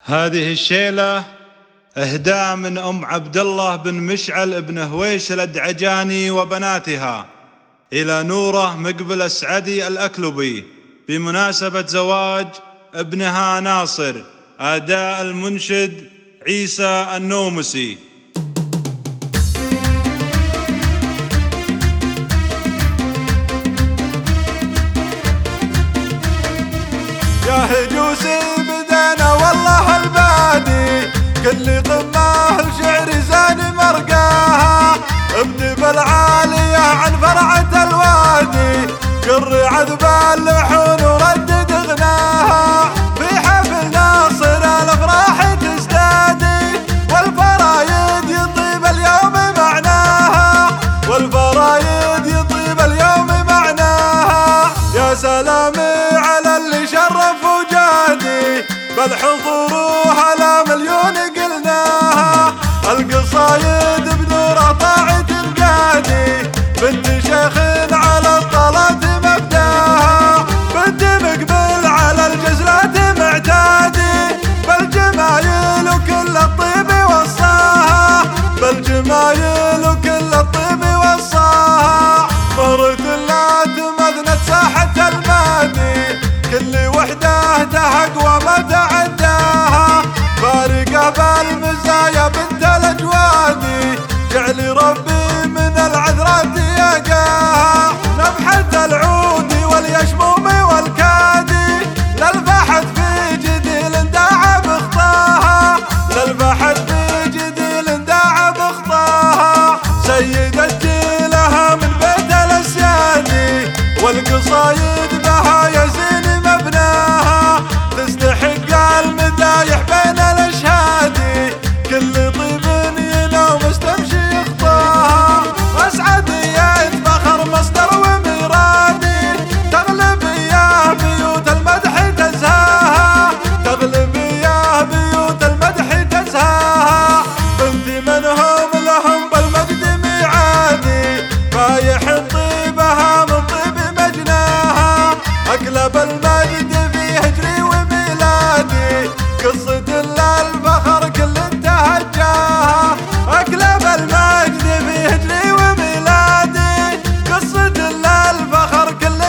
هذه الشيلة إهداء من أم عبد الله بن مشعل بن هويش الأدعجاني وبناتها إلى نورة مقبل السعدي الأكلبي بمناسبة زواج ابنها ناصر. أداء المنشد عيسى النومسي. يا هجوسي بدينا والله البادي كل قمه الشعر زان مرقاها ابني بالعالية عن فرعة الوادي قر عذب اللحون وردد غناها في حفل ناصر الافراح تزدادي والفرايد يطيب اليوم معناها والفرايد يطيب اليوم معناها. يا سلامي على اللي شرف وجادي بل حضوروها لا مليون قلناها القصايد بنوره طاعت القادي بنت شيخ على الطلات مبداها بنت مقبل على الجزلات معتادي بالجمايل وكل الطيب وصاها بالجمايل وكل الطيب وصاها. مرت لا تمذنت ساحة المادي كل وحده تهق وما تعداها فارقة بالمزايا بنت الأجوادي جعل ربي من العذرات يقاها نبحة العود واليشموم والكادي للبحث في جديل داع بخطاها للبحث في جديل داع بخطاها. سيدة جيلها من بيت الأسيادي والقصايد بها يزين مبناها تستحق المدايح بين الاشهاد كل طيب ينوم استمشي يخطاها اسعدية فخر مصدر وميرادي تغلب اياه بيوت المدح تزهاها تغلب اياه بيوت المدح تزهاها. بنت من هم لهم بالمجد ميعادي فايح طيبها من طيب مجناها اقلب المجد في هجري وميلادي قصة الفخر كل انتهجاها اقلب المجد في هجري وميلادي قصة الفخر كل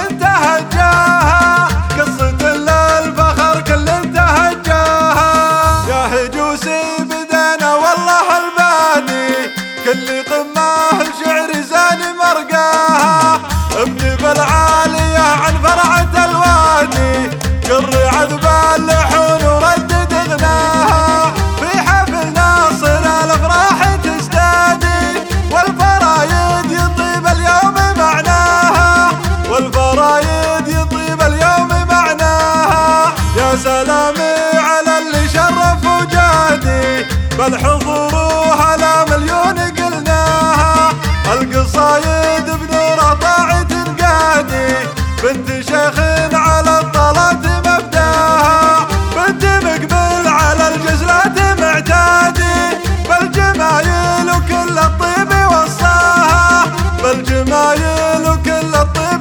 انتهجاها قصة الفخر كل انتهجاها. يا هجوسي بدينا والله البادي كل قمه الشعر زان مرقاها ابني بالعالية عن فرعة الوادي قر عذب اللحون وردد غناها في حفل ناصر الافراح تزدادي والفرايد يطيب اليوم معناها والفرايد يطيب اليوم معناها. يا سلامي على اللي شرف وجادي بل حضوروها لا مليون قلناها القصايد بنوره طاعت القادي بنت شيخ على الطلات مبداها بنت مقبل على الجزلات معتادي بالجمايل وكل الطيب وصاها بالجمايل وكل الطيب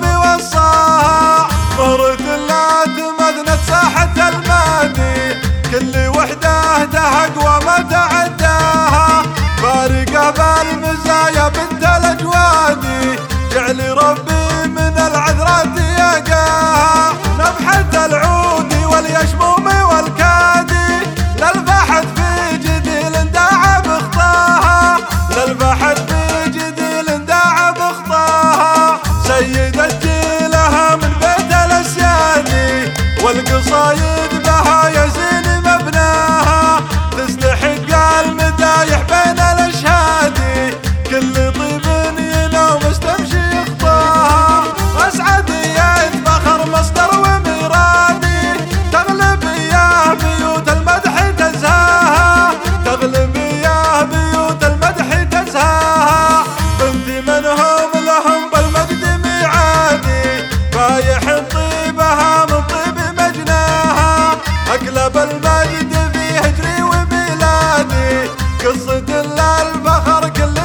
وصاها. مرت لا تمذنت ساحة المادي كل وحده تهق وما تعداها فارقة بالمزايا بنت الأجوادي جعل ربي من العذرات يقاها نبحة العود واليشموم والكادي للبحث في جديل داع بخطاها للبحث في جديل داع بخطاها. سيدة جيلها من بيت الأسيادي والقصايد بها يزين مبناها تستحق المدايح بين الاشهاد كل طيب ينوم استمشي يخطاها اسعدية فخر مصدر وميرادي تغلب اياه بيوت المدح تزهاها تغلب اياه بيوت المدح تزهاها. بنت من هم لهم بالمجد ميعادي فايح طيبها من طيب مجناها اقلب المجد في هجري وميلادي قصة الفخر كل